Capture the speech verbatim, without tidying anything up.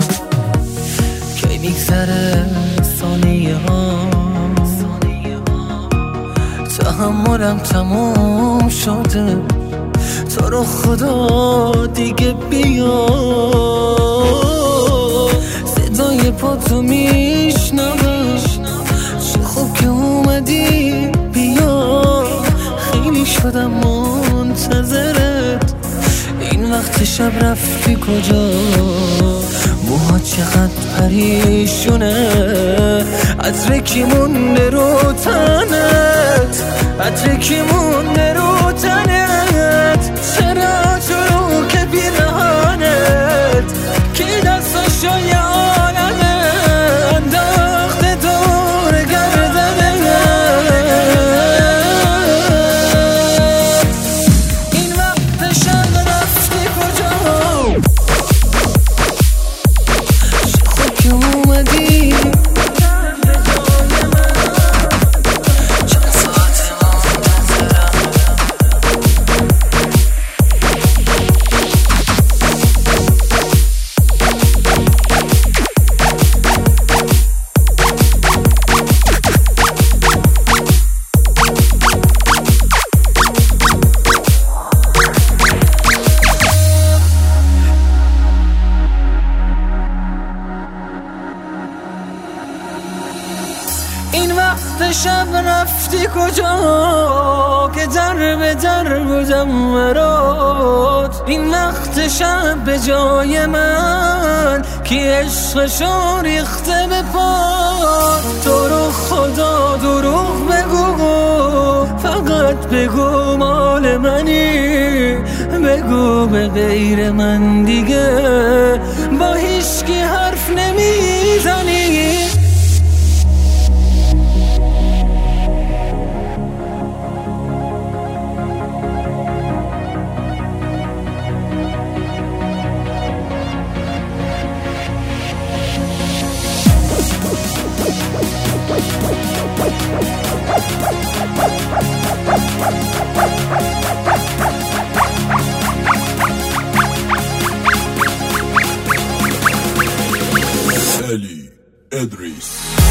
کی میگذره ثانیه ها، تحملم تموم شده، تو رو خدا دیگه بیا. صدای پاتو میشنوم، چه خوب که اومدی بیا. خیلی شدم منتظرت، این وقت شب رفتی کجا؟ موها چقدر پریشونه، عطر کی مونده رو تنت، عطر کی مونده رو تنت. چرا تو رو که بیرهانت، کی دستاشو یه عالمه انداخته دور گردنت. این وقت شب رفتی کجا؟ چه خوب که اومدی. این وقت شب رفتی کجا که در به در بودم برات؟ این وقت شب به جای من کی عشقشو ریخته به پا؟ تو رو خدا دروغ بگو، فقط بگو مال منی، بگو به غیر من دیگه با هیچکی حرف نمیزنی. Eli Edris.